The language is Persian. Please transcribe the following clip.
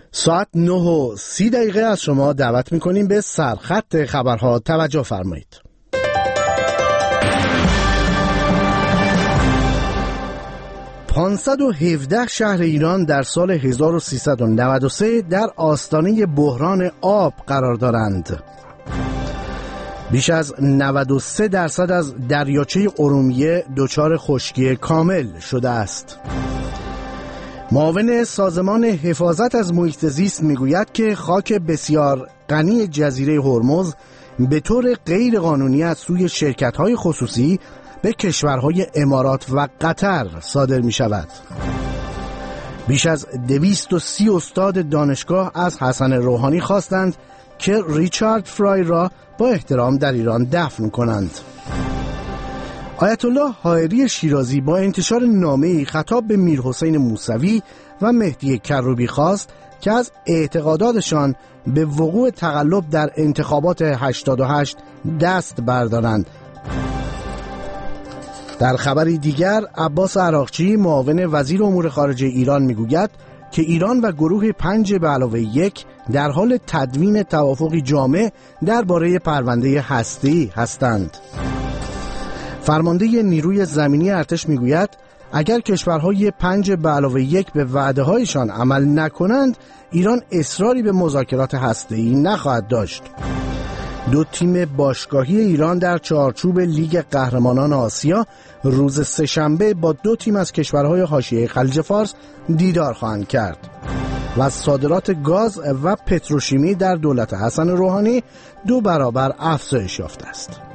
ساعت 9:30 از شما دعوت میکنیم به سرخط خبرها توجه فرمایید. .517 شهر ایران در سال 1393 در آستانه بحران آب قرار دارند. بیش از 93% از دریاچه ارومیه دچار خشکی کامل شده است. معاون سازمان حفاظت از محیط زیست میگوید که خاک بسیار غنی جزیره هرمز به طور غیر قانونی از سوی شرکت‌های خصوصی به کشورهای امارات و قطر صادر می شود. بیش از 230 استاد دانشگاه از حسن روحانی خواستند که ریچارد فرای را با احترام در ایران دفن کنند. آیت الله حائری شیرازی با انتشار نامه‌ای خطاب به میرحسین موسوی و مهدی کروبی خواست که از اعتقاداتشان به وقوع تقلب در انتخابات 88 دست بردارند. در خبری دیگر عباس عراقچی معاون وزیر امور خارجه ایران میگوید که ایران و گروه 5+1 در حال تدوین توافقی جامع درباره پرونده هسته‌ای هستند. فرمانده نیروی زمینی ارتش میگوید اگر کشورهای 5+1 به وعده‌هایشان عمل نکنند ایران اصراری به مذاکرات هسته‌ای نخواهد داشت. دو تیم باشگاهی ایران در چارچوب لیگ قهرمانان آسیا روز سه‌شنبه با دو تیم از کشورهای حاشیه خلیج فارس دیدار خواهند کرد و صادرات گاز و پتروشیمی در دولت حسن روحانی 2 برابر افزایش یافته است.